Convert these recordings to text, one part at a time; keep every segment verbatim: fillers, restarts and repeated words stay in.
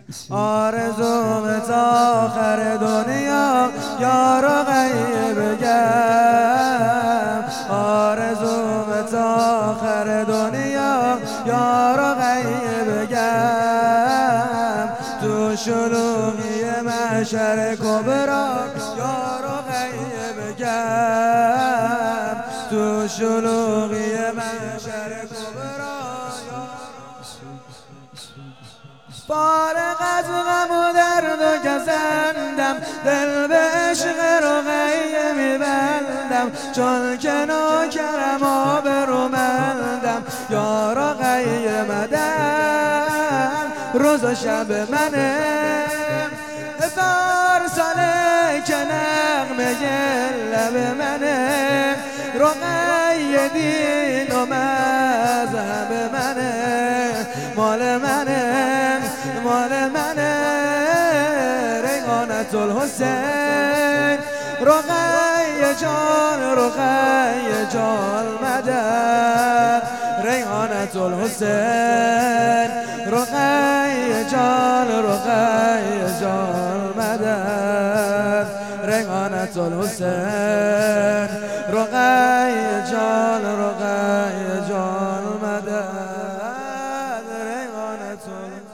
آرزوم تا آخر دنیا یار و غیب گم، آرزوم تا آخر دنیا یار و غیب گم، تو شلوغی محشر کبرا یار و غیب گم، تو شلوغی محشر کبرا. فارغ از غم و درد و گزندم، دل به عشق رقیه میبندم، چون که نوکرم آبرومندم، یا رقیه مدن روز و شب منه، هزار ساله که نغمه لب منه، رقیه دین و مذهب منه، مال منه مال منه، ریحانة الحسین رقیه جان رقیه جان مدد، ریحانة الحسین رقیه جان رقیه جان مدد، ریحانة الحسین رقیه جان رقیه جان مدد، ریحانة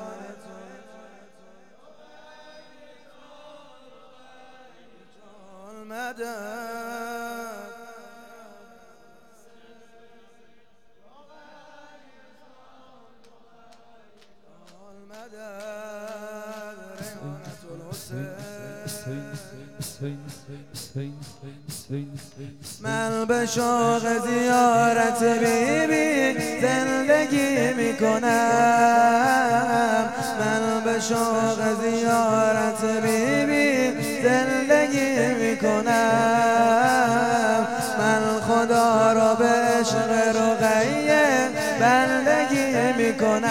من به شوق زیارت بی بی زندگی میکنم، من به شوق زیارت بی بی زندگی میکنم، من خدا را به عشق رقیه بندگی میکنم،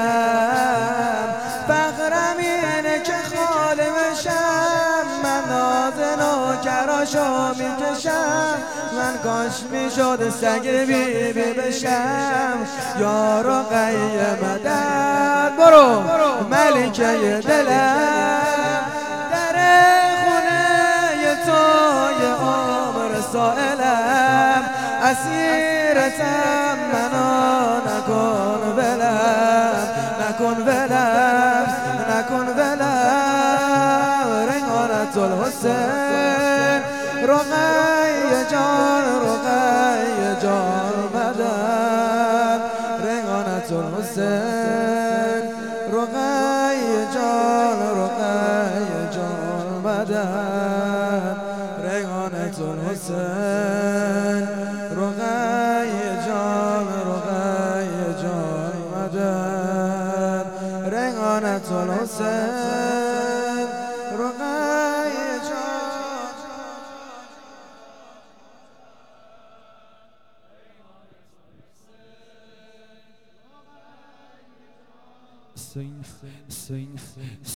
فقرم اینه که خاله بشم، من ناز نوکراشو میکشم، من کاش میشد سگ بی بی بشم، یا رقیه مدد برو ملکه دلم، در خونه توی عمر سائلم، اسیرتم منو نکن ولم، نکن ولم نکن ولم، ریحانة الحسین رقیه جان رقیه جان مدد، ریحانة الحسین رقیه جان رقیه جان مدد، ریحانة الحسین رقیه جان رقیه جان مدد، ریحانة الحسین رقیه جان. Sing, sing, sing,